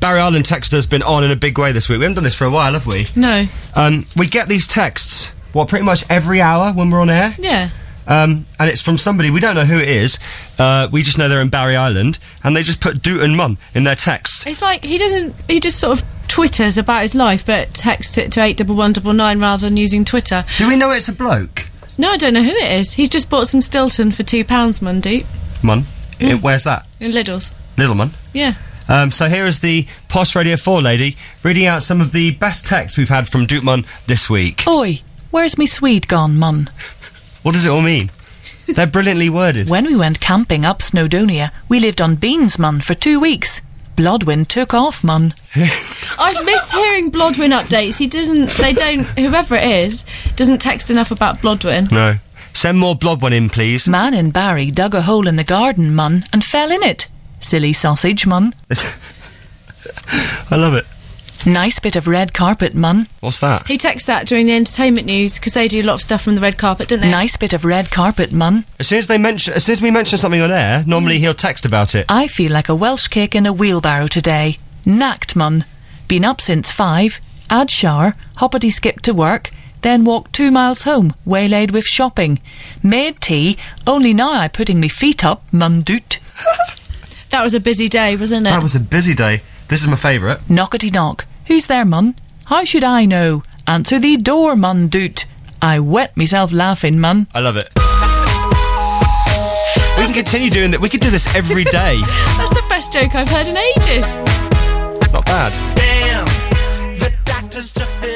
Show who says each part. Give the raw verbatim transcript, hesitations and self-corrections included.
Speaker 1: Barry Island texter has been on in a big way this week. We haven't done this for a while, have we?
Speaker 2: No.
Speaker 1: Um, we get these texts, what, pretty much every hour when we're on air?
Speaker 2: Yeah.
Speaker 1: Um, and it's from somebody, we don't know who it is, uh, we just know they're in Barry Island, and they just put Dootin Mum in their text.
Speaker 2: It's like, he doesn't, he just sort of twitters about his life, but texts it to eight one one nine nine rather than using Twitter.
Speaker 1: Do we know it's a bloke?
Speaker 2: No, I don't know who it is. He's just bought some Stilton for two pounds, Mundy.
Speaker 1: Mun?
Speaker 2: Mm.
Speaker 1: Uh, where's that?
Speaker 2: In Lidl's.
Speaker 1: Little Mun?
Speaker 2: Yeah.
Speaker 1: Um, so here is the Posh Radio four lady reading out some of the best texts we've had from Doot Mun this week.
Speaker 3: Oi, where's me Swede gone, Mun?
Speaker 1: What does it all mean? They're brilliantly worded.
Speaker 3: When we went camping up Snowdonia, we lived on beans, Mun, for two weeks. Blodwyn took off, Mun.
Speaker 2: I've missed hearing Blodwyn updates. He doesn't, they don't, whoever it is, doesn't text enough about Blodwyn.
Speaker 1: No. Send more Blodwyn in, please.
Speaker 3: Man in Barry dug a hole in the garden, Mun, and fell in it. Silly sausage, Mun.
Speaker 1: I love it.
Speaker 3: Nice bit of red carpet, Mun.
Speaker 1: What's that?
Speaker 2: He texts that during the entertainment news, because they do a lot of stuff from the red carpet, don't they?
Speaker 3: Nice bit of red carpet, Mun.
Speaker 1: As soon as they mention, as soon as we mention something on air, normally he'll text about it.
Speaker 3: I feel like a Welsh cake in a wheelbarrow today. Knacked, Mun. Been up since five. Had shower, hoppity skip to work, then walked two miles home, waylaid with shopping. Made tea, only now I putting me feet up, Mun doot.
Speaker 2: That was a busy day, wasn't it?
Speaker 1: That was a busy day. This is my favourite.
Speaker 3: Knockety knock. Who's there, Mun? How should I know? Answer the door, Mun doot. I wet myself laughing, Mun.
Speaker 1: I love it. We can continue doing that. We could do this every day.
Speaker 2: That's the best joke I've heard in ages.
Speaker 1: Not bad.
Speaker 4: Damn, the doctor's just been